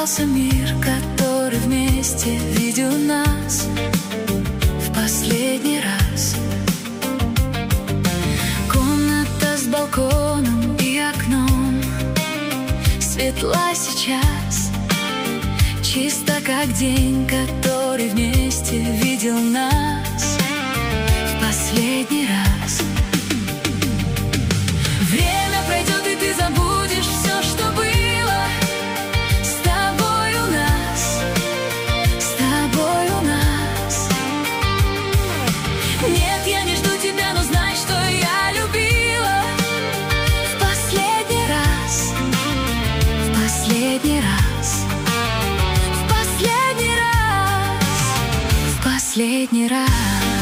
Остался мир, который вместе видел нас в последний раз. Комната с балконом и окном светла сейчас, чисто как день, который вместе видел нас в последний раз. Время пройдет, и ты забудешь все, что было с тобой у нас, с тобой у нас. Нет, я не жду тебя, но знай, что я любила в последний раз, в последний раз, в последний раз, в последний раз.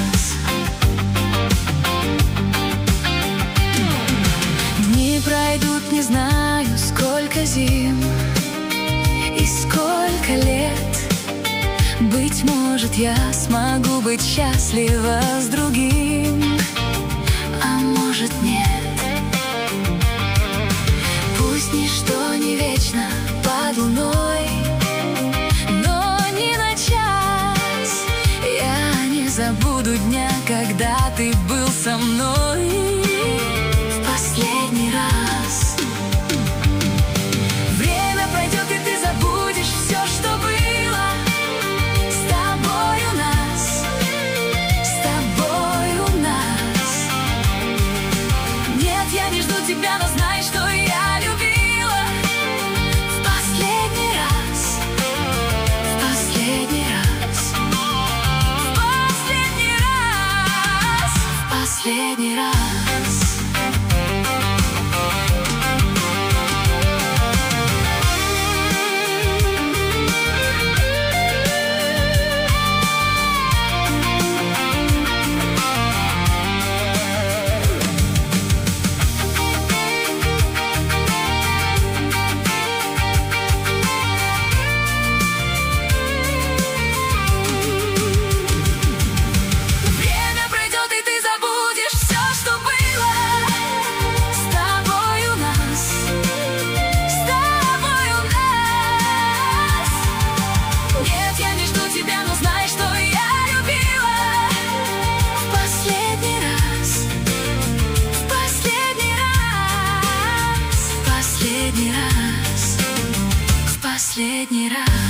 Пройдут, не знаю, сколько зим и сколько лет. Быть может, я смогу быть счастлива с другим, а может, нет. Пусть ничто не вечно под луной, но ни на час я не забуду дня, когда ты был со мной последний раз. Время пройдет, и ты забудешь все, что было с тобой у нас, с тобой у нас. Нет, я не жду тебя, но знай, что я любила в последний раз, в последний раз, в последний раз, в последний раз. Последний раз, в последний раз.